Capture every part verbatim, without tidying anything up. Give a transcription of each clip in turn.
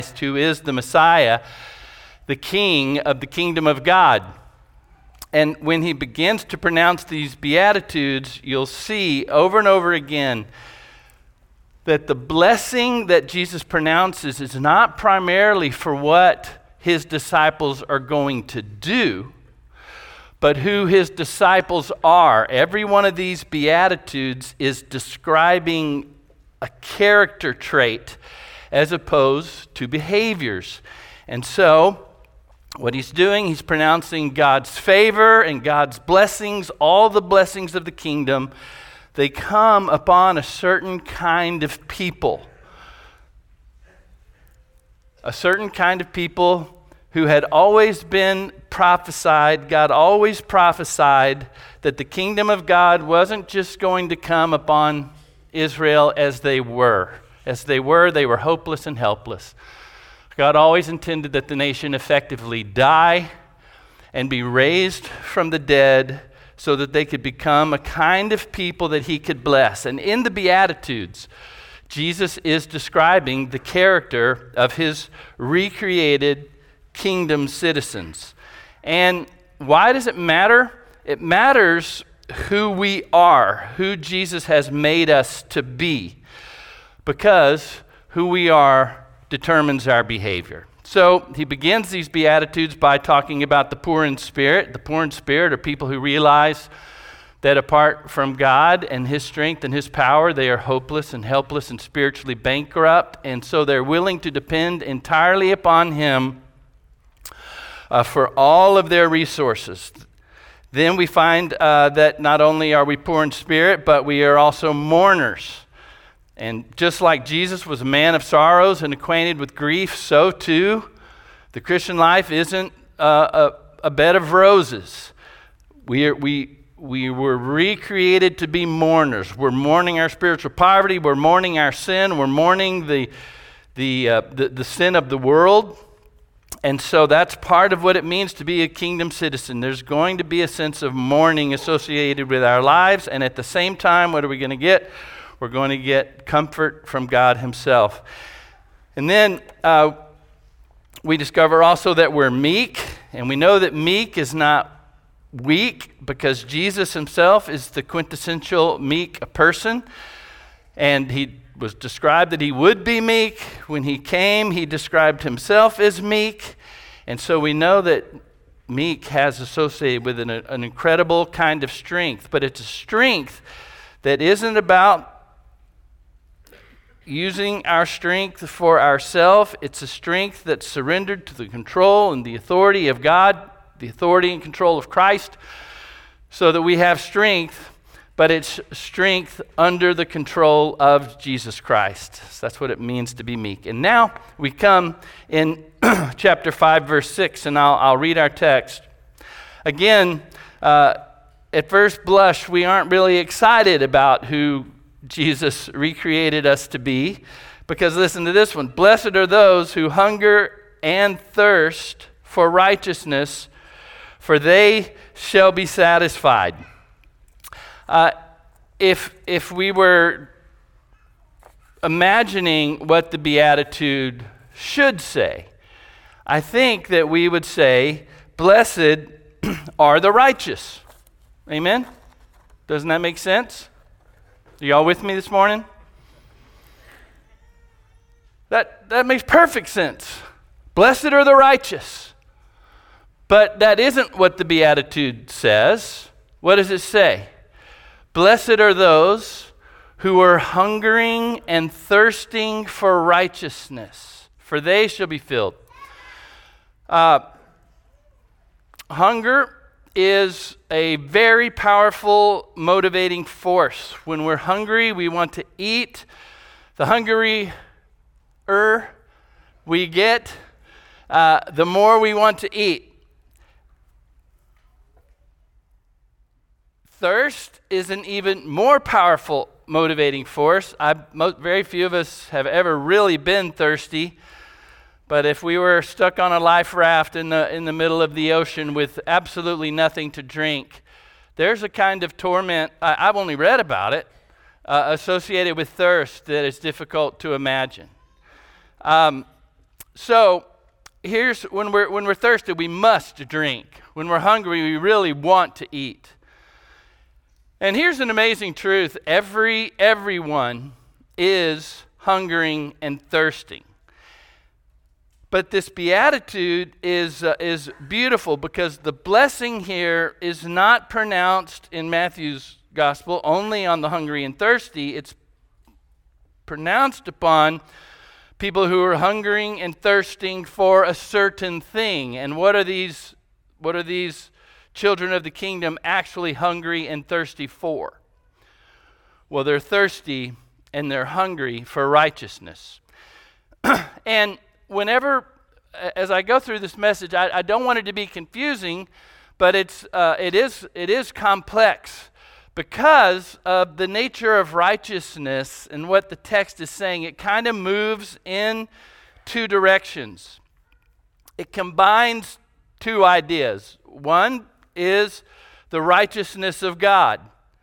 who is the Messiah, the King of the kingdom of God. And when he begins to pronounce these Beatitudes, you'll see over and over again that the blessing that Jesus pronounces is not primarily for what his disciples are going to do, but who his disciples are. Every one of these Beatitudes is describing a character trait as opposed to behaviors. And so, what he's doing, he's pronouncing God's favor and God's blessings, all the blessings of the kingdom. They come upon a certain kind of people. A certain kind of people who had always been prophesied, God always prophesied that the kingdom of God wasn't just going to come upon Israel as they were. As they were, they were hopeless and helpless. God always intended that the nation effectively die and be raised from the dead so that they could become a kind of people that he could bless. And in the Beatitudes, Jesus is describing the character of his recreated kingdom citizens. And why does it matter? It matters who we are, who Jesus has made us to be, because who we are determines our behavior. So he begins these Beatitudes by talking about the poor in spirit. The poor in spirit are people who realize that apart from God and his strength and his power, they are hopeless and helpless and spiritually bankrupt, and so they're willing to depend entirely upon him uh, for all of their resources. Then we find uh, that not only are we poor in spirit, but we are also mourners. And just like Jesus was a man of sorrows and acquainted with grief, so too the Christian life isn't uh, a, a bed of roses. We are, we we were recreated to be mourners. We're mourning our spiritual poverty. We're mourning our sin. We're mourning the the uh, the, the sin of the world. And so that's part of what it means to be a kingdom citizen. There's going to be a sense of mourning associated with our lives, and at the same time, what are we going to get? We're going to get comfort from God himself. And then uh, we discover also that we're meek, and we know that meek is not weak because Jesus himself is the quintessential meek person. And he was described that he would be meek. When he came, he described himself as meek. And so we know that meek has associated with an, an incredible kind of strength, but it's a strength that isn't about using our strength for ourselves. It's a strength that's surrendered to the control and the authority of God, the authority and control of Christ, so that we have strength, but it's strength under the control of Jesus Christ. So that's what it means to be meek. And now we come in chapter five, verse six, and I'll, I'll read our text. Again, uh, at first blush, we aren't really excited about who Jesus recreated us to be, because listen to this one. Blessed are those who hunger and thirst for righteousness, for they shall be satisfied. Uh, if if we were imagining what the Beatitude should say, I think that we would say, blessed are the righteous. Amen? Doesn't that make sense? Are y'all with me this morning? That that makes perfect sense. Blessed are the righteous. But that isn't what the Beatitude says. What does it say? Blessed are those who are hungering and thirsting for righteousness, for they shall be filled. Uh, hunger is a very powerful motivating force. When we're hungry, we want to eat. The hungrier we get, uh, the more we want to eat. Thirst is an even more powerful motivating force. I, most, very few of us have ever really been thirsty. But if we were stuck on a life raft in the in the middle of the ocean with absolutely nothing to drink, there's a kind of torment, I, I've only read about it, uh, associated with thirst that is difficult to imagine. Um, so here's when we're when we're thirsty, we must drink. When we're hungry, we really want to eat. And here's an amazing truth: every everyone is hungering and thirsting. But this beatitude is uh, is beautiful because the blessing here is not pronounced in Matthew's gospel only on the hungry and thirsty. It's pronounced upon people who are hungering and thirsting for a certain thing. And what are these what are these children of the kingdom actually hungry and thirsty for? Well, they're thirsty and they're hungry for righteousness. And whenever, as I go through this message, I, I don't want it to be confusing, but it's uh, it is it is complex because of the nature of righteousness and what the text is saying. It kind of moves in two directions. It combines two ideas. One is the righteousness of God,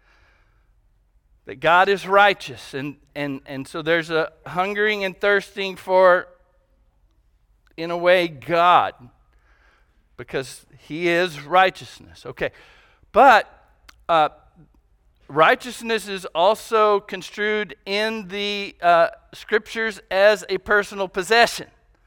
that God is righteous, and and and so there's a hungering and thirsting for, in a way, God, because he is righteousness. Okay, but uh, righteousness is also construed in the uh, scriptures as a personal possession,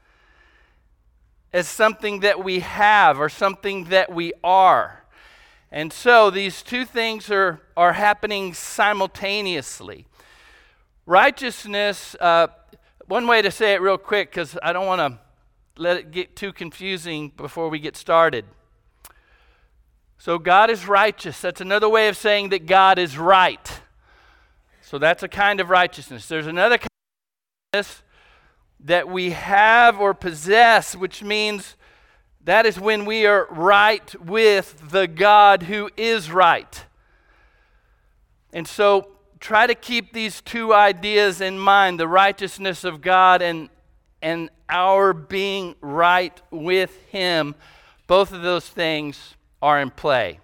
as something that we have or something that we are. And so these two things are, are happening simultaneously. Righteousness, uh, one way to say it real quick, because I don't want to let it get too confusing before we get started. So God is righteous. That's another way of saying that God is right. So that's a kind of righteousness. There's another kind of righteousness that we have or possess, which means that is when we are right with the God who is right. And so try to keep these two ideas in mind, the righteousness of God and, and our being right with him. Both of those things are in play.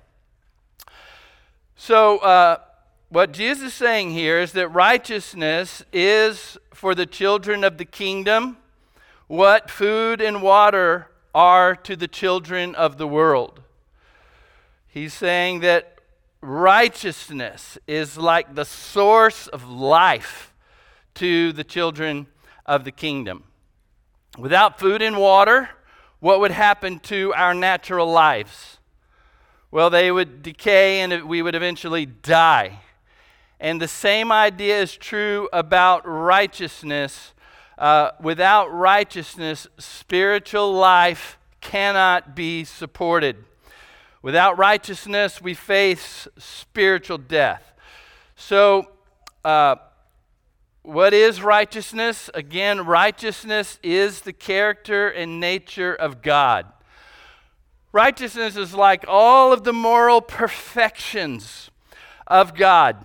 So uh, what Jesus is saying here is that righteousness is for the children of the kingdom what food and water are to the children of the world. He's saying that righteousness is like the source of life to the children of the kingdom. Without food and water, what would happen to our natural lives? Well, they would decay and we would eventually die. And the same idea is true about righteousness. Uh, without righteousness, spiritual life cannot be supported. Without righteousness, we face spiritual death. So, uh, what is righteousness? Again, righteousness is the character and nature of God. Righteousness is like all of the moral perfections of God,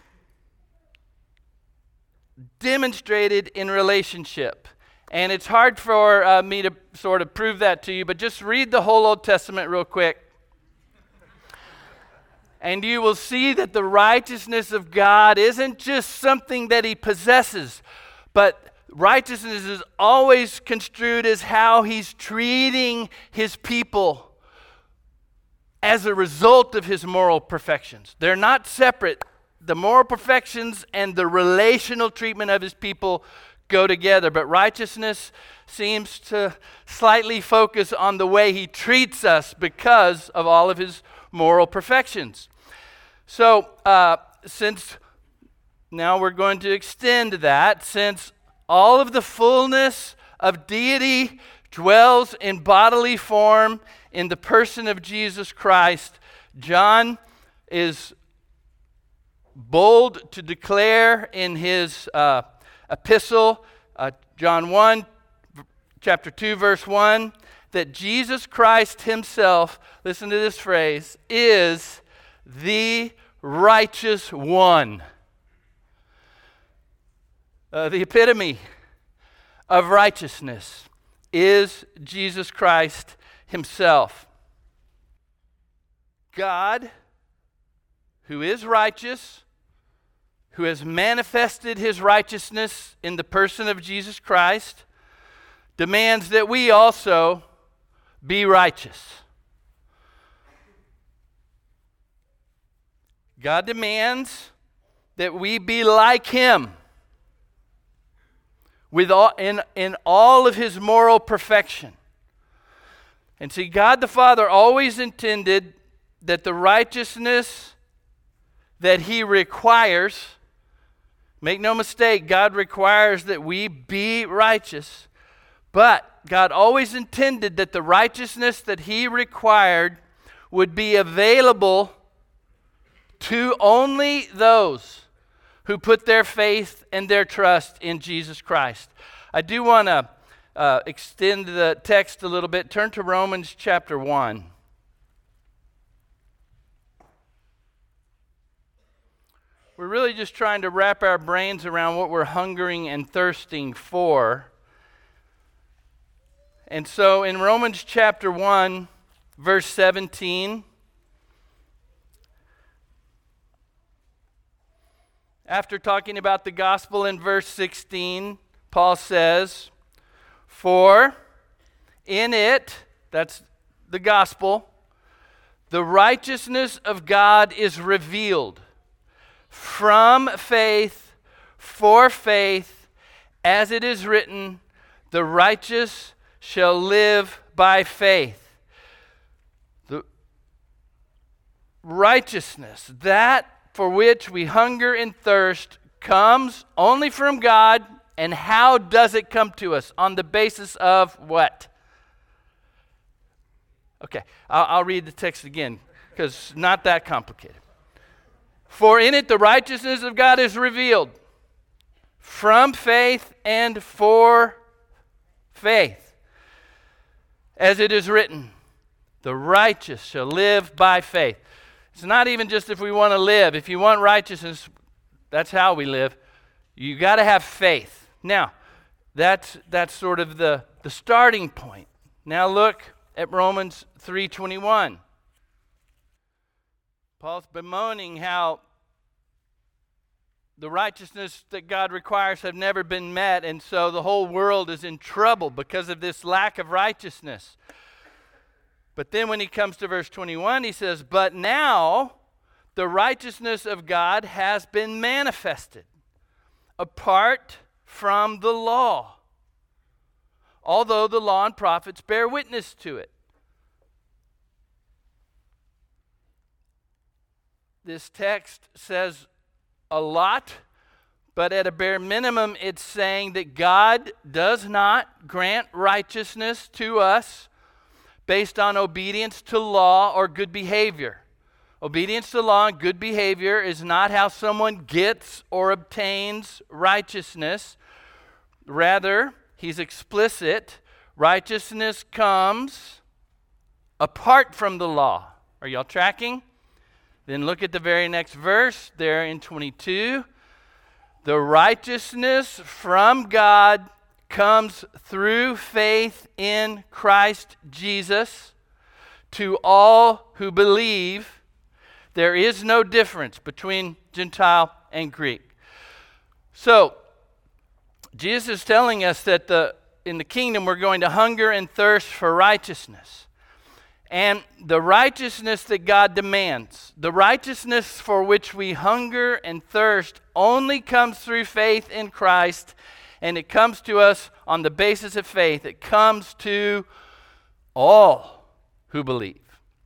demonstrated in relationship. And it's hard for uh, me to sort of prove that to you, but just read the whole Old Testament real quick. And you will see that the righteousness of God isn't just something that he possesses, but righteousness is always construed as how he's treating his people as a result of his moral perfections. They're not separate. The moral perfections and the relational treatment of his people go together, but righteousness seems to slightly focus on the way he treats us because of all of his moral perfections. So, uh, since now we're going to extend that, since all of the fullness of deity dwells in bodily form in the person of Jesus Christ, John is bold to declare in his uh, epistle, uh, John one, chapter two, verse one, that Jesus Christ himself, listen to this phrase, is the righteous one. Uh, the epitome of righteousness is Jesus Christ himself. God, who is righteous, who has manifested his righteousness in the person of Jesus Christ, demands that we also be righteous. God demands that we be like Him with all, in, in all of His moral perfection. And see, God the Father always intended that the righteousness that He requires, make no mistake, God requires that we be righteous, but God always intended that the righteousness that He required would be available to only those who put their faith and their trust in Jesus Christ. I do want to uh, extend the text a little bit. Turn to Romans chapter one. We're really just trying to wrap our brains around what we're hungering and thirsting for. And so in Romans chapter one, verse seventeen, after talking about the gospel in verse sixteen, Paul says, "For in it," that's the gospel, "the righteousness of God is revealed from faith for faith, as it is written, the righteous shall live by faith." The righteousness, that for which we hunger and thirst, comes only from God. And how does it come to us? On the basis of what? Okay, I'll, I'll read the text again, because it's not that complicated. "For in it the righteousness of God is revealed from faith and for faith. As it is written, the righteous shall live by faith." It's not even just if we want to live. If you want righteousness, that's how we live. You got to have faith. Now, that's that's sort of the, the starting point. Now look at Romans three twenty-one. Paul's bemoaning how the righteousness that God requires have never been met, and so the whole world is in trouble because of this lack of righteousness. But then when he comes to verse twenty-one, he says, "But now the righteousness of God has been manifested apart from the law, although the law and prophets bear witness to it." This text says a lot, but at a bare minimum, it's saying that God does not grant righteousness to us based on obedience to law or good behavior. Obedience to law and good behavior is not how someone gets or obtains righteousness. Rather, he's explicit. Righteousness comes apart from the law. Are y'all tracking? Then look at the very next verse there in twenty-two. "The righteousness from God comes through faith in Christ Jesus to all who believe. There is no difference between Gentile and Greek." So, Jesus is telling us that the in the kingdom we're going to hunger and thirst for righteousness. And the righteousness that God demands, the righteousness for which we hunger and thirst, only comes through faith in Christ, and it comes to us on the basis of faith. It comes to all who believe.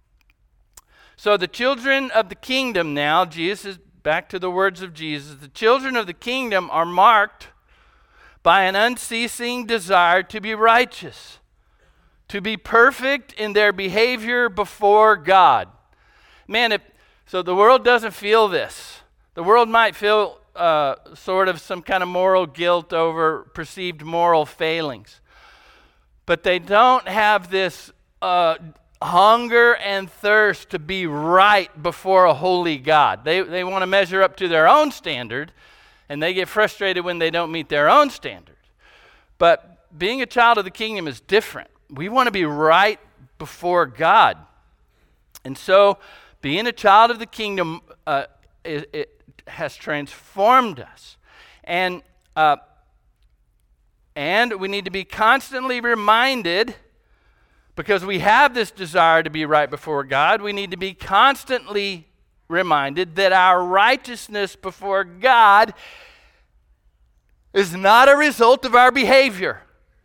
So the children of the kingdom now, Jesus is back to the words of Jesus, the children of the kingdom are marked by an unceasing desire to be righteous, to be perfect in their behavior before God. Man, if, so the world doesn't feel this. The world might feel uh, sort of some kind of moral guilt over perceived moral failings. But they don't have this uh, hunger and thirst to be right before a holy God. They, they want to measure up to their own standard, and they get frustrated when they don't meet their own standard. But being a child of the kingdom is different. We want to be right before God. And so being a child of the kingdom, uh, it, it has transformed us. And uh, And we need to be constantly reminded, because we have this desire to be right before God, we need to be constantly reminded that our righteousness before God is not a result of our behavior.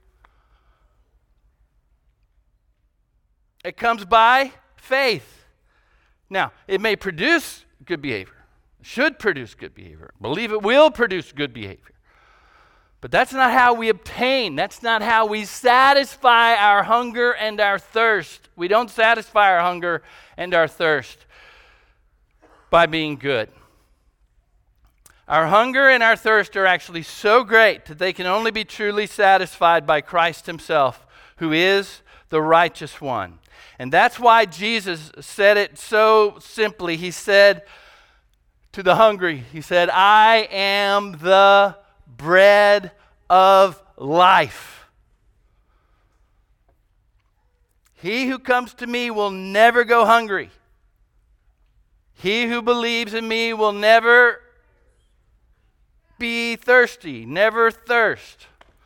It comes by faith. Now, it may produce good behavior, should produce good behavior, believe it will produce good behavior. But that's not how we obtain, that's not how we satisfy our hunger and our thirst. We don't satisfy our hunger and our thirst by being good. Our hunger and our thirst are actually so great that they can only be truly satisfied by Christ himself, who is the righteous one. And that's why Jesus said it so simply. He said to the hungry, he said, I am the bread of life. He who comes to me will never go hungry. He who believes in me will never be thirsty, never thirst.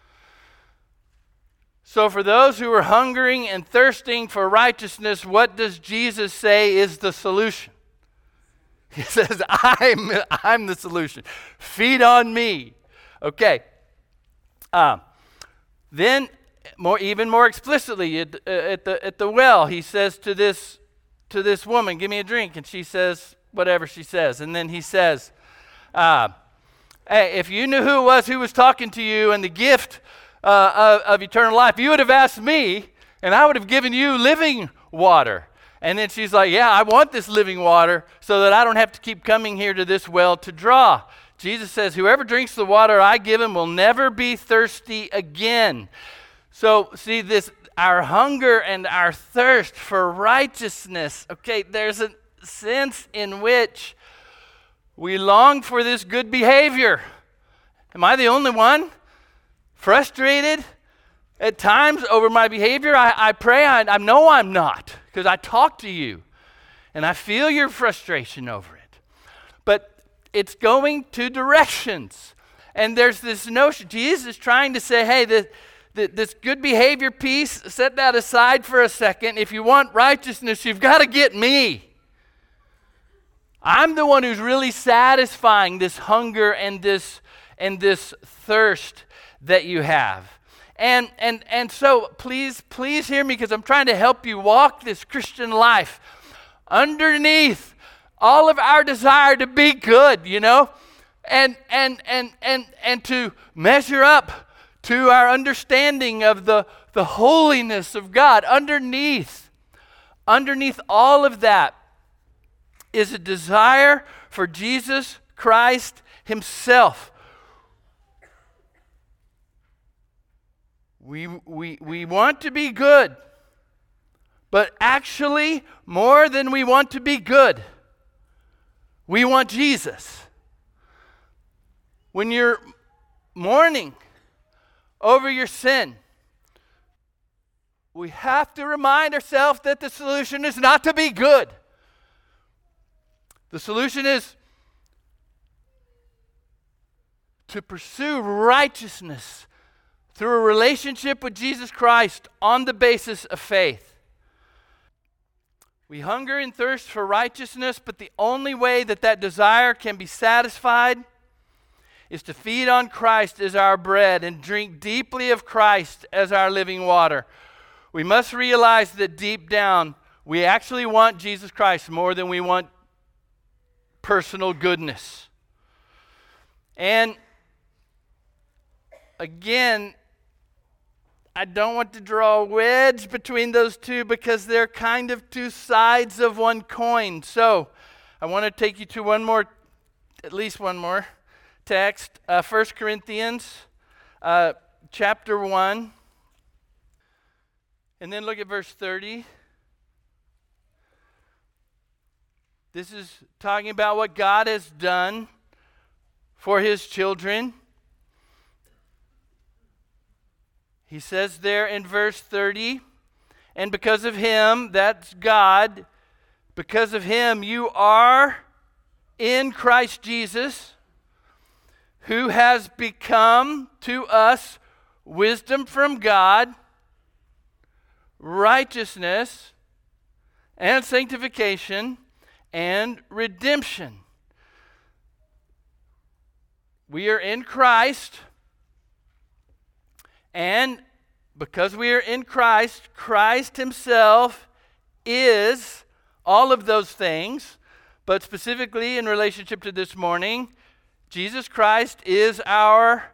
So for those who are hungering and thirsting for righteousness, what does Jesus say is the solution? He says, I'm, I'm the solution. Feed on me. Okay. Uh, then, more, even more explicitly, at, uh, at, the, at the well, he says to this, to this woman, give me a drink. And she says whatever she says. And then he says, uh, hey, if you knew who it was who was talking to you and the gift uh, of, of eternal life, you would have asked me, and I would have given you living water. And then she's like, yeah, I want this living water so that I don't have to keep coming here to this well to draw. Jesus says, whoever drinks the water I give him will never be thirsty again. So, see, this, our hunger and our thirst for righteousness, okay, there's a sense in which we long for this good behavior. Am I the only one frustrated at times over my behavior? I, I pray, I, I know I'm not, because I talk to you, and I feel your frustration over it. But it's going two directions. And there's this notion, Jesus is trying to say, hey, this, this good behavior piece, set that aside for a second. If you want righteousness, you've got to get me. I'm the one who's really satisfying this hunger and this and this thirst that you have. And and and so please, please hear me, because I'm trying to help you walk this Christian life. Underneath all of our desire to be good, you know, and and and and and to measure up to our understanding of the, the holiness of God. Underneath, underneath all of that is a desire for Jesus Christ himself. We, we, we want to be good, but actually, more than we want to be good, we want Jesus. When you're mourning over your sin, we have to remind ourselves that the solution is not to be good. The solution is to pursue righteousness through a relationship with Jesus Christ on the basis of faith. We hunger and thirst for righteousness, but the only way that that desire can be satisfied is to feed on Christ as our bread and drink deeply of Christ as our living water. We must realize that deep down, we actually want Jesus Christ more than we want personal goodness. And again, I don't want to draw a wedge between those two because they're kind of two sides of one coin. So I want to take you to one more, at least one more text, uh, First Corinthians uh, chapter one. And then look at verse thirty. This is talking about what God has done for his children. He says there in verse thirty, and because of him, that's God, because of him you are in Christ Jesus, who has become to us wisdom from God, righteousness, and sanctification, and redemption. We are in Christ, and because we are in Christ, Christ himself is all of those things, but specifically in relationship to this morning, Jesus Christ is our,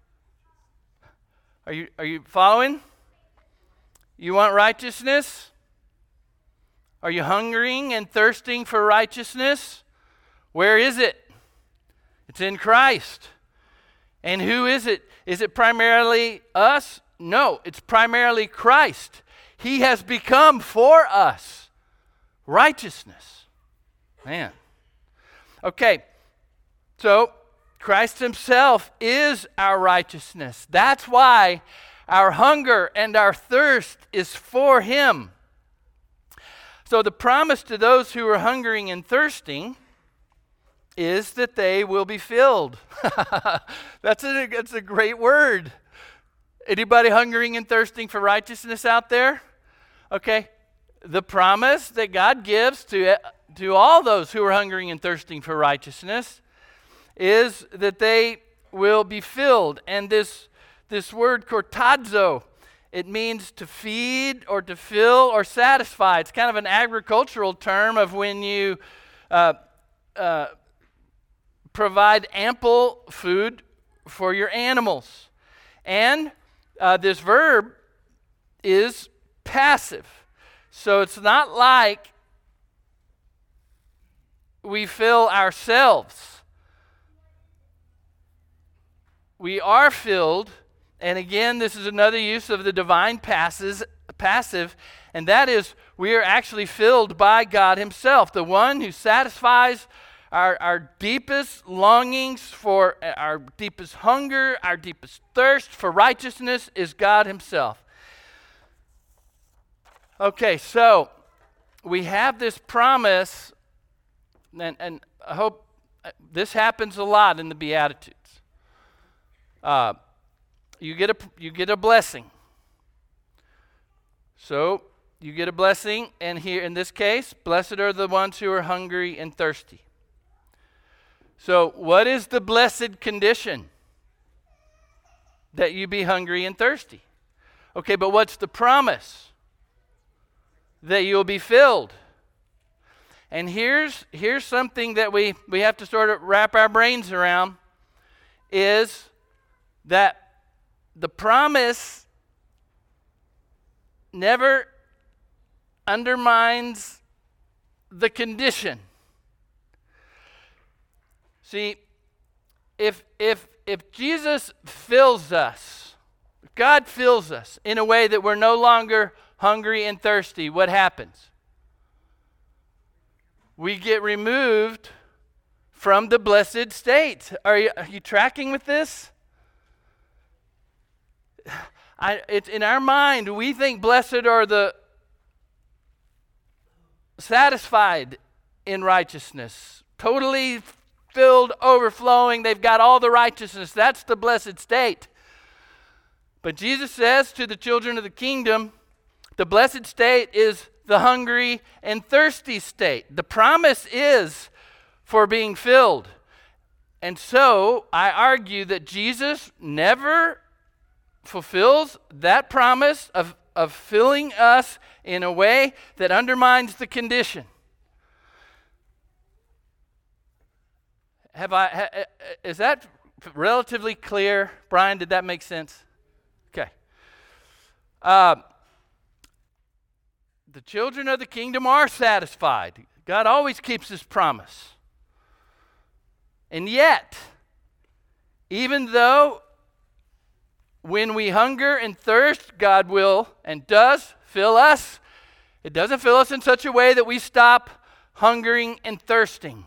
are you, are you following? You want righteousness? Are you hungering and thirsting for righteousness? Where is it? It's in Christ. And who is it? Is it primarily us? No, it's primarily Christ. He has become for us righteousness. Man. Okay, so Christ himself is our righteousness. That's why our hunger and our thirst is for him. So the promise to those who are hungering and thirsting is that they will be filled. That's a, that's a great word. Anybody hungering and thirsting for righteousness out there? Okay. The promise that God gives to, to all those who are hungering and thirsting for righteousness is that they will be filled. And this, this word kortazo, it means to feed or to fill or satisfy. It's kind of an agricultural term of when you uh, uh, provide ample food for your animals. And uh, this verb is passive. So it's not like we fill ourselves. We are filled, and again, this is another use of the divine passes, passive, and that is we are actually filled by God himself, the one who satisfies our, our deepest longings for our deepest hunger, our deepest thirst for righteousness is God himself. Okay, so we have this promise, and, and I hope this happens a lot in the Beatitudes. Uh, you get a you get a blessing. So you get a blessing, and here in this case, blessed are the ones who are hungry and thirsty. So what is the blessed condition? That you be hungry and thirsty. Okay, but what's the promise? That you'll be filled. And here's here's something that we, we have to sort of wrap our brains around, is that the promise never undermines the condition. See, if if if Jesus fills us, if God fills us in a way that we're no longer hungry and thirsty, what happens? We get removed from the blessed state. Are you, are you tracking with this? I, it's in our mind, we think blessed are the satisfied in righteousness, totally filled, overflowing. They've got all the righteousness. That's the blessed state. But Jesus says to the children of the kingdom, the blessed state is the hungry and thirsty state. The promise is for being filled. And so I argue that Jesus never fulfills that promise of, of filling us in a way that undermines the condition. Have I? Ha, is that relatively clear, Brian? Did that make sense? Okay. Uh, the children of the kingdom are satisfied. God always keeps his promise. And yet, even though when we hunger and thirst, God will and does fill us, it doesn't fill us in such a way that we stop hungering and thirsting.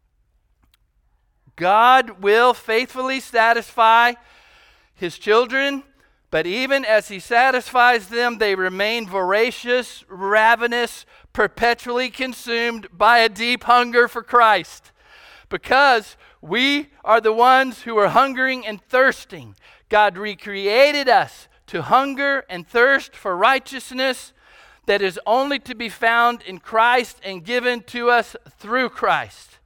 God will faithfully satisfy his children, but even as he satisfies them, they remain voracious, ravenous, perpetually consumed by a deep hunger for Christ. Because we are the ones who are hungering and thirsting. God recreated us to hunger and thirst for righteousness that is only to be found in Christ and given to us through Christ.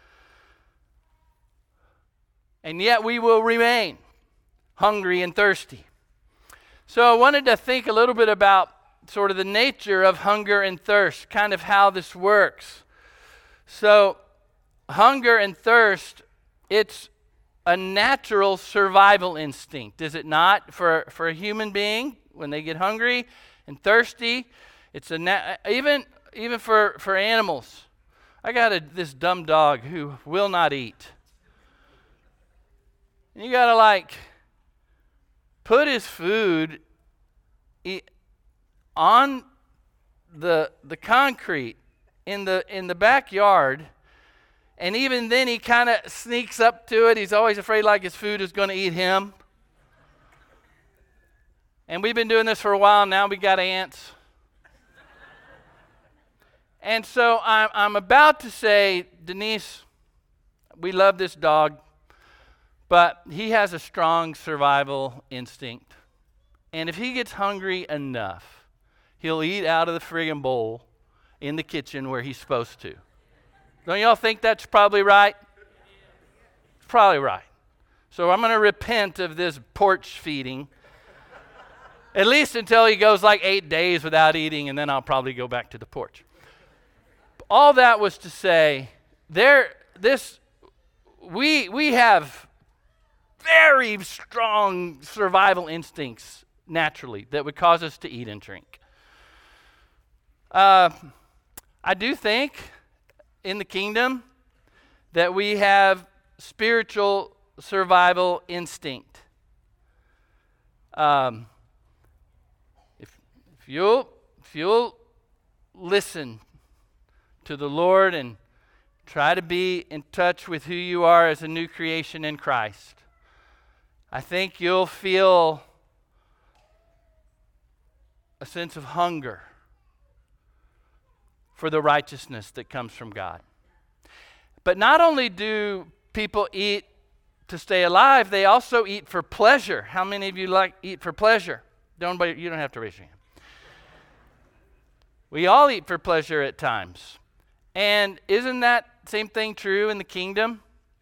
And yet we will remain hungry and thirsty. So I wanted to think a little bit about sort of the nature of hunger and thirst, kind of how this works. So hunger and thirst, it's a natural survival instinct, is it not? For, for a human being, when they get hungry and thirsty, it's a na- even even for, for animals. I got a, this dumb dog who will not eat. And you got to like put his food eat, on the the concrete in the in the backyard, and even then he kind of sneaks up to it. He's always afraid like his food is going to eat him. And we've been doing this for a while now. We got ants. And so I'm, I'm about to say, Denise, we love this dog, but he has a strong survival instinct. And if he gets hungry enough, he'll eat out of the friggin' bowl in the kitchen where he's supposed to. Don't y'all think that's probably right? It's probably right. So I'm going to repent of this porch feeding, at least until he goes like eight days without eating, and then I'll probably go back to the porch. All that was to say, there, this, we we have very strong survival instincts naturally that would cause us to eat and drink. Uh, I do think in the kingdom that we have spiritual survival instinct. Um, if, if you'll if you'll listen to the Lord and try to be in touch with who you are as a new creation in Christ, I think you'll feel a sense of hunger for the righteousness that comes from God. But not only do people eat to stay alive, they also eat for pleasure. How many of you like eat for pleasure? Don't, you don't have to raise your hand. We all eat for pleasure at times. And isn't that same thing true in the kingdom?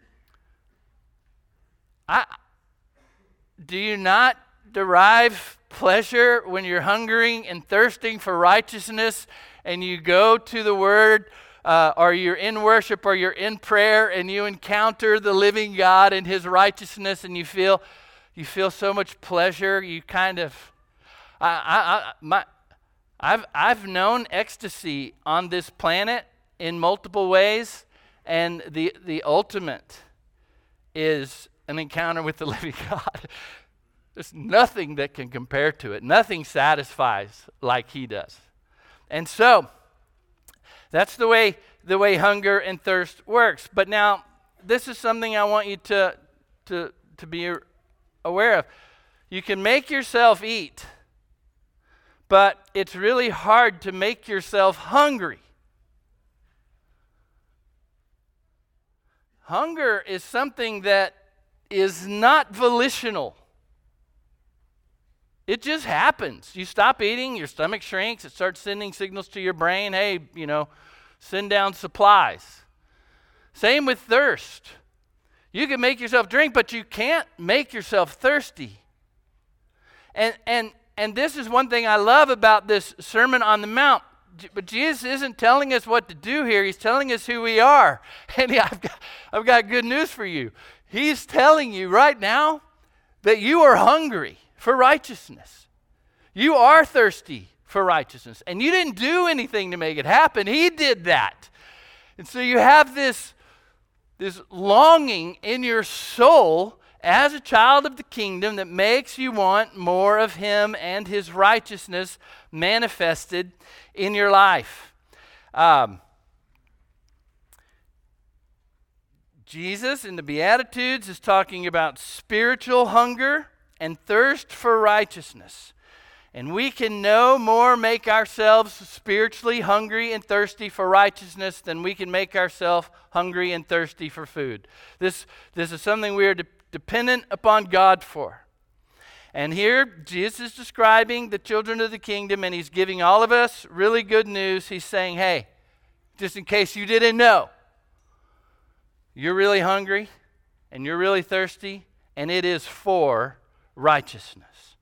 I, do you not derive pleasure when you're hungering and thirsting for righteousness and you go to the Word, uh, or you're in worship or you're in prayer and you encounter the living God and His righteousness and you feel you feel so much pleasure? You kind of, I, I, I, my, I've I've known ecstasy on this planet in multiple ways, and the the ultimate is an encounter with the living God. There's nothing that can compare to it. Nothing satisfies like He does. And so that's the way the way hunger and thirst works. But now this is something I want you to to to be aware of. You can make yourself eat, but it's really hard to make yourself hungry. Hunger is something that is not volitional. It just happens. You stop eating, your stomach shrinks, it starts sending signals to your brain, hey, you know, send down supplies. Same with thirst. You can make yourself drink, but you can't make yourself thirsty. And and and this is one thing I love about this Sermon on the Mount. But Jesus isn't telling us what to do here. He's telling us who we are. And I've got, I've got good news for you. He's telling you right now that you are hungry for righteousness. You are thirsty for righteousness. And you didn't do anything to make it happen. He did that. And so you have this, this longing in your soul as a child of the kingdom that makes you want more of Him and His righteousness manifested in your life. Um, Jesus in the Beatitudes is talking about spiritual hunger and thirst for righteousness. And we can no more make ourselves spiritually hungry and thirsty for righteousness than we can make ourselves hungry and thirsty for food. This, this is something we are de- dependent upon God for. And here, Jesus is describing the children of the kingdom, and he's giving all of us really good news. He's saying, hey, just in case you didn't know, you're really hungry, and you're really thirsty, and it is for righteousness.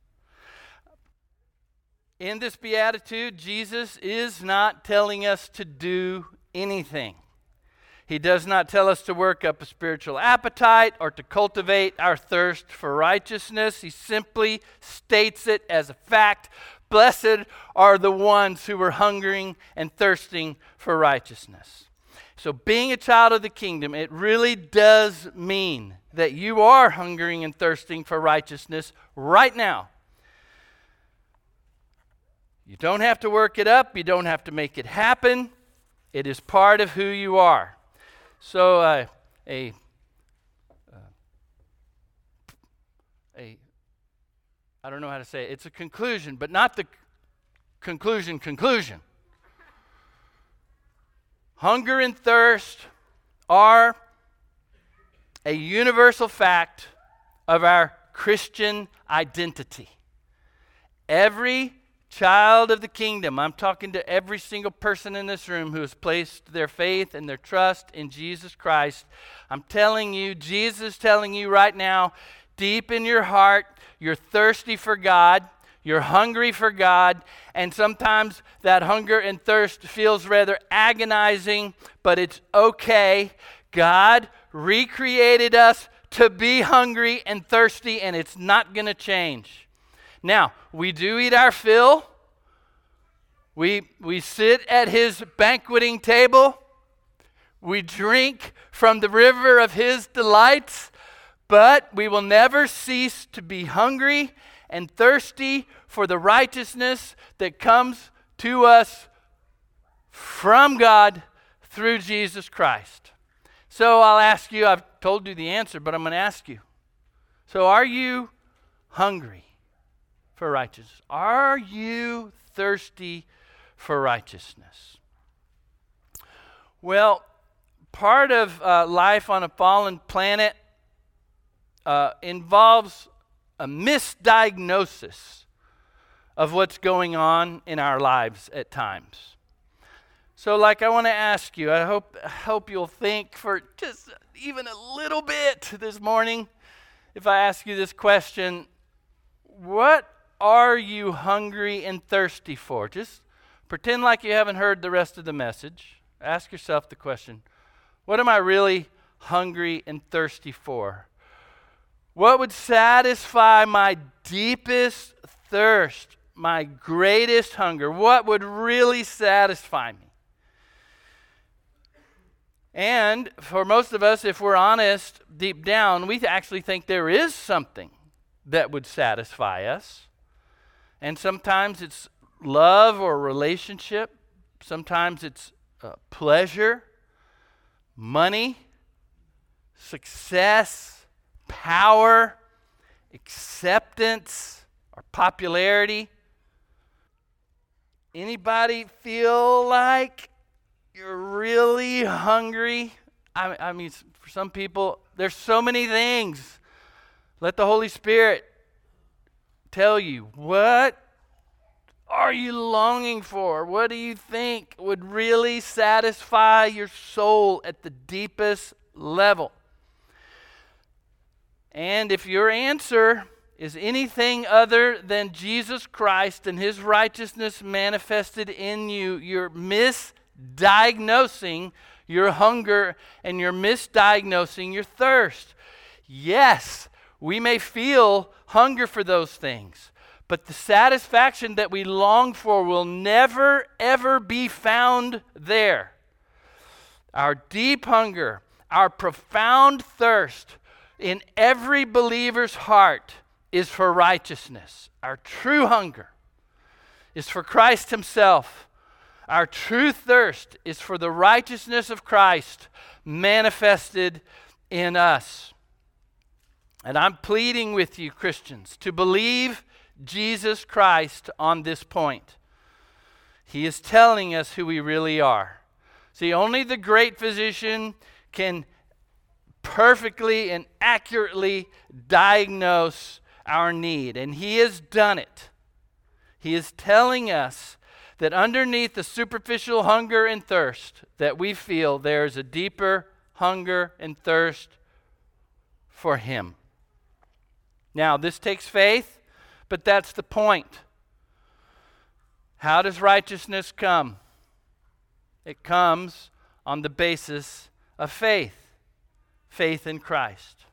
In this beatitude, Jesus is not telling us to do anything. He does not tell us to work up a spiritual appetite or to cultivate our thirst for righteousness. He simply states it as a fact. Blessed are the ones who are hungering and thirsting for righteousness. So being a child of the kingdom, it really does mean that you are hungering and thirsting for righteousness right now. You don't have to work it up. You don't have to make it happen. It is part of who you are. So uh, a, uh, a, I don't know how to say it. It's a conclusion, but not the c- conclusion conclusion. Hunger and thirst are a universal fact of our Christian identity. Every child of the kingdom, I'm talking to every single person in this room who has placed their faith and their trust in Jesus Christ. I'm telling you, Jesus is telling you right now, deep in your heart, you're thirsty for God, you're hungry for God, and sometimes that hunger and thirst feels rather agonizing, but it's okay. God recreated us to be hungry and thirsty, and it's not going to change. Now, we do eat our fill. We, we sit at his banqueting table. We drink from the river of his delights, but we will never cease to be hungry and thirsty for the righteousness that comes to us from God through Jesus Christ. So I'll ask you, I've told you the answer, but I'm going to ask you. So are you hungry for righteousness? Are you thirsty for righteousness? Well, part of uh, life on a fallen planet uh, involves a misdiagnosis of what's going on in our lives at times. So like I want to ask you, I hope, I hope you'll think for just even a little bit this morning, if I ask you this question, what are you hungry and thirsty for? Just pretend like you haven't heard the rest of the message. Ask yourself the question, what am I really hungry and thirsty for? What would satisfy my deepest thirst, my greatest hunger? What would really satisfy me? And for most of us, if we're honest, deep down, we actually think there is something that would satisfy us. And sometimes it's love or relationship. Sometimes it's uh, pleasure, money, success, power, acceptance, or popularity. Anybody feel like you're really hungry? I, I mean, for some people, there's so many things. Let the Holy Spirit tell you, what are you longing for? What do you think would really satisfy your soul at the deepest level? And if your answer is anything other than Jesus Christ and his righteousness manifested in you, you're misdiagnosing your hunger and you're misdiagnosing your thirst. Yes, we may feel hunger for those things, but the satisfaction that we long for will never, ever be found there. Our deep hunger, our profound thirst in every believer's heart is for righteousness. Our true hunger is for Christ himself. Our true thirst is for the righteousness of Christ manifested in us. And I'm pleading with you, Christians, to believe Jesus Christ on this point. He is telling us who we really are. See, only the great physician can perfectly and accurately diagnose our need, and he has done it. He is telling us that underneath the superficial hunger and thirst that we feel, there is a deeper hunger and thirst for him. Now, this takes faith, but that's the point. How does righteousness come? It comes on the basis of faith, faith in Christ.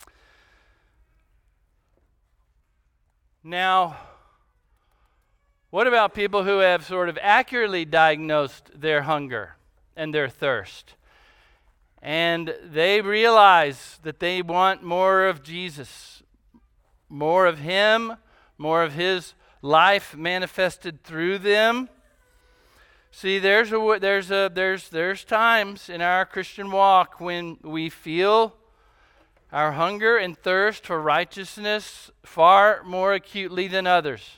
Now, what about people who have sort of accurately diagnosed their hunger and their thirst? And they realize that they want more of Jesus, more of him, more of his life manifested through them. See, there's a there's a there's there's times in our Christian walk when we feel our hunger and thirst for righteousness far more acutely than others.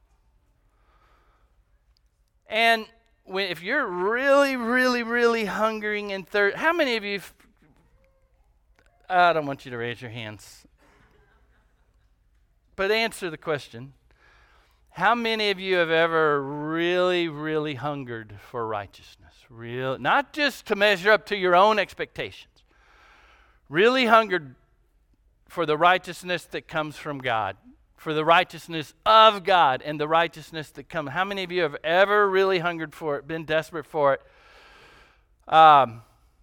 And when, if you're really, really, really hungering and thirst, how many of you? F- I don't want you to raise your hands, but answer the question. How many of you have ever really, really hungered for righteousness? Real, not just to measure up to your own expectations. Really hungered for the righteousness that comes from God, for the righteousness of God and the righteousness that comes. How many of you have ever really hungered for it, been desperate for it? Um,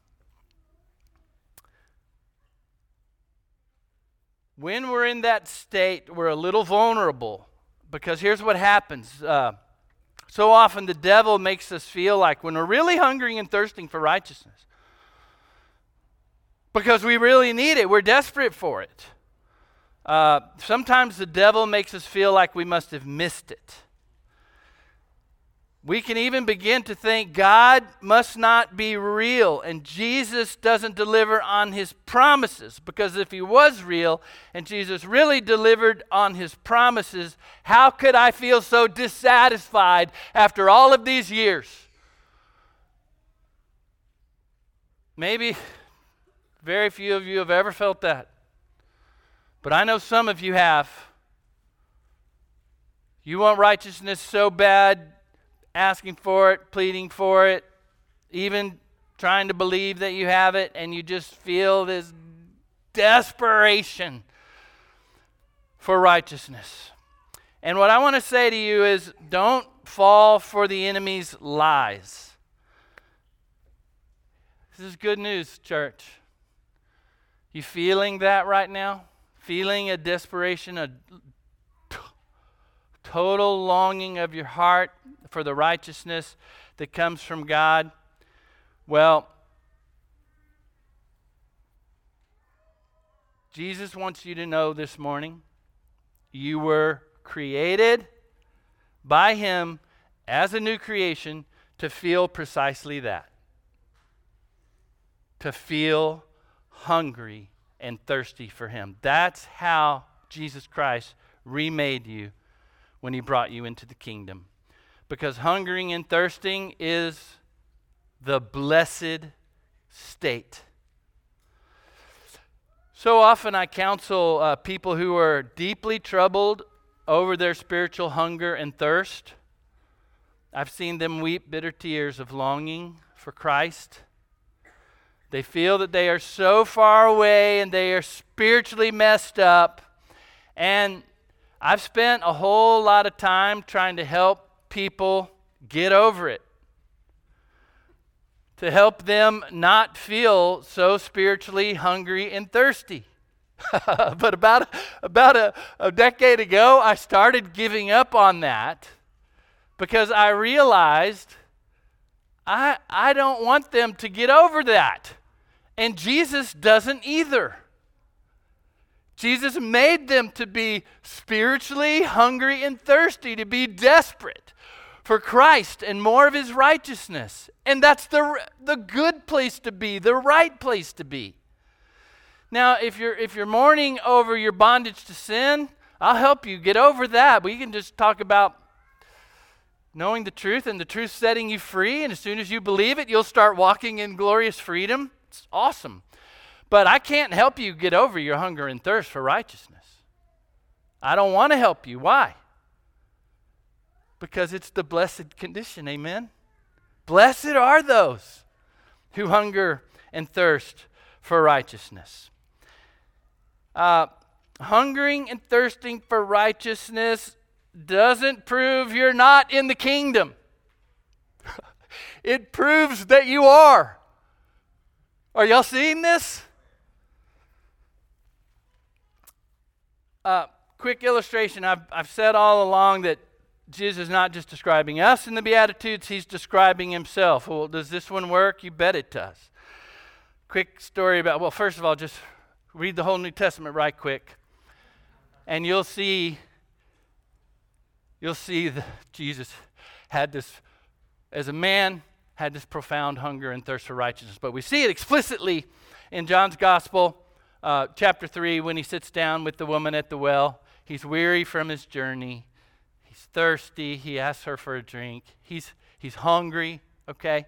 when we're in that state, we're a little vulnerable. Because here's what happens. Uh, so often the devil makes us feel like when we're really hungering and thirsting for righteousness, because we really need it, we're desperate for it. Uh, sometimes the devil makes us feel like we must have missed it. We can even begin to think God must not be real and Jesus doesn't deliver on his promises. Because if he was real and Jesus really delivered on his promises, how could I feel so dissatisfied after all of these years? Maybe very few of you have ever felt that. But I know some of you have. You want righteousness so bad, asking for it, pleading for it, even trying to believe that you have it, and you just feel this desperation for righteousness. And what I want to say to you is, don't fall for the enemy's lies. This is good news, church. You feeling that right now? Feeling a desperation, a t- total longing of your heart for the righteousness that comes from God? Well, Jesus wants you to know this morning, you were created by him as a new creation to feel precisely that. To feel hungry and thirsty for him. That's how Jesus Christ remade you when he brought you into the kingdom. Because hungering and thirsting is the blessed state. So often I counsel uh, people who are deeply troubled over their spiritual hunger and thirst. I've seen them weep bitter tears of longing for Christ. They feel that they are so far away and they are spiritually messed up. And I've spent a whole lot of time trying to help people get over it. To help them not feel so spiritually hungry and thirsty. But about, about a, a decade ago, I started giving up on that because I realized I, I don't want them to get over that. And Jesus doesn't either. Jesus made them to be spiritually hungry and thirsty, to be desperate for Christ and more of his righteousness. And that's the, the good place to be, the right place to be. Now, if you're if you're mourning over your bondage to sin, I'll help you get over that. We can just talk about knowing the truth and the truth setting you free. And as soon as you believe it, you'll start walking in glorious freedom. It's awesome. But I can't help you get over your hunger and thirst for righteousness. I don't want to help you. Why? Because it's the blessed condition, amen? Blessed are those who hunger and thirst for righteousness. Uh, hungering and thirsting for righteousness doesn't prove you're not in the kingdom. It proves that you are. Are y'all seeing this? Uh, quick illustration. I've, I've said all along that Jesus is not just describing us in the Beatitudes, he's describing himself. Well, does this one work? You bet it does. Quick story about, well, first of all, just read the whole New Testament right quick. And you'll see, you'll see that Jesus had this, as a man, had this profound hunger and thirst for righteousness. But we see it explicitly in John's Gospel, uh, chapter three, when he sits down with the woman at the well. He's weary from his journey. He's thirsty. He asks her for a drink. He's, he's hungry, okay?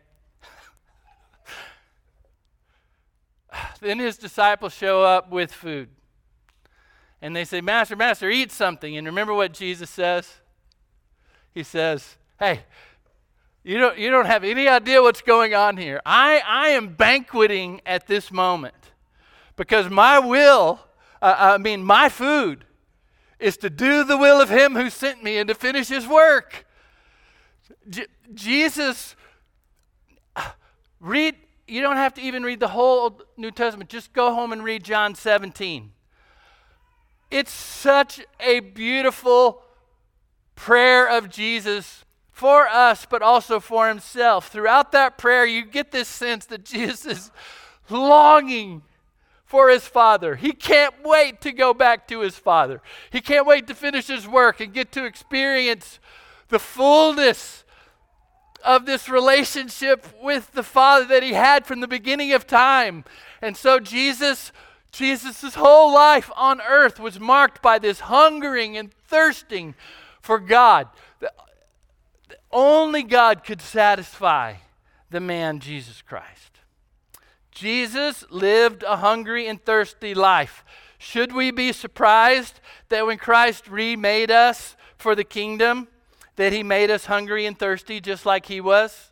Then his disciples show up with food. And they say, Master, Master, eat something. And remember what Jesus says? He says, hey, you don't, you don't have any idea what's going on here. I, I am banqueting at this moment because my will, uh, I mean, my food is to do the will of him who sent me and to finish his work. J- Jesus, read, you don't have to even read the whole New Testament. Just go home and read John seventeen. It's such a beautiful prayer of Jesus for us, but also for himself. Throughout that prayer, you get this sense that Jesus is longing for his Father. He can't wait to go back to his Father. He can't wait to finish his work and get to experience the fullness of this relationship with the Father that he had from the beginning of time. And so Jesus, Jesus' whole life on earth was marked by this hungering and thirsting for God. The, the only God could satisfy the man Jesus Christ. Jesus lived a hungry and thirsty life. Should we be surprised that when Christ remade us for the kingdom, that he made us hungry and thirsty just like he was?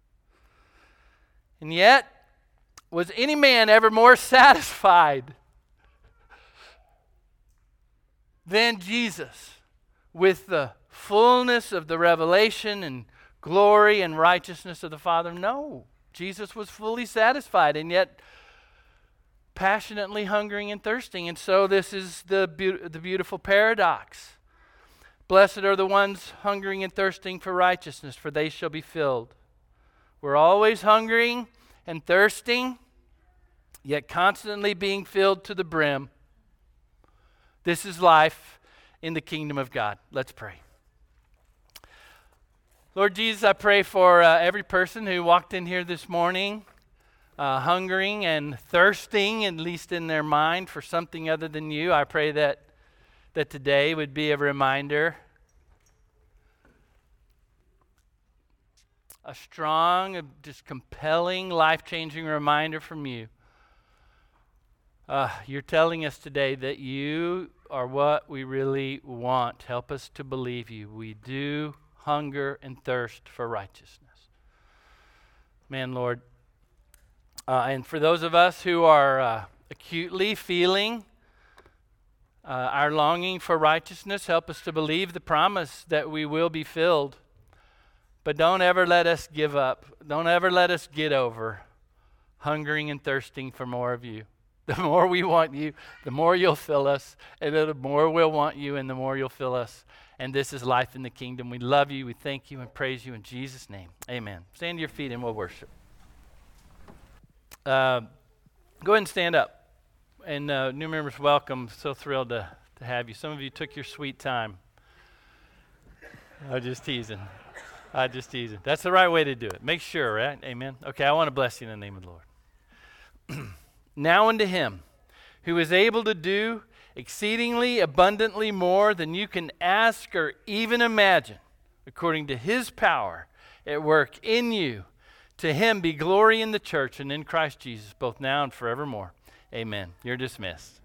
And yet, was any man ever more satisfied than Jesus with the fullness of the revelation and glory and righteousness of the Father? No. Jesus was fully satisfied and yet passionately hungering and thirsting. And so this is the, be- the beautiful paradox. Blessed are the ones hungering and thirsting for righteousness, for they shall be filled. We're always hungering and thirsting, yet constantly being filled to the brim. This is life in the kingdom of God. Let's pray. Lord Jesus, I pray for uh, every person who walked in here this morning uh, hungering and thirsting, at least in their mind, for something other than you. I pray that that today would be a reminder, a strong, just compelling, life-changing reminder from you. Uh, you're telling us today that you are what we really want. Help us to believe you. We do hunger and thirst for righteousness. Man, Lord, uh, and for those of us who are uh, acutely feeling uh, our longing for righteousness, help us to believe the promise that we will be filled. But don't ever let us give up. Don't ever let us get over hungering and thirsting for more of you. The more we want you, the more you'll fill us, and the more we'll want you, and the more you'll fill us. And this is life in the kingdom. We love you, we thank you, and praise you in Jesus' name. Amen. Stand to your feet and we'll worship. Uh, go ahead and stand up. And uh, new members, welcome. So thrilled to, to have you. Some of you took your sweet time. I'm just teasing. I'm just teasing. That's the right way to do it. Make sure, right? Amen. Okay, I want to bless you in the name of the Lord. Now unto him who is able to do exceedingly abundantly more than you can ask or even imagine, according to his power at work in you. To him be glory in the church and in Christ Jesus, both now and forevermore. Amen. You're dismissed.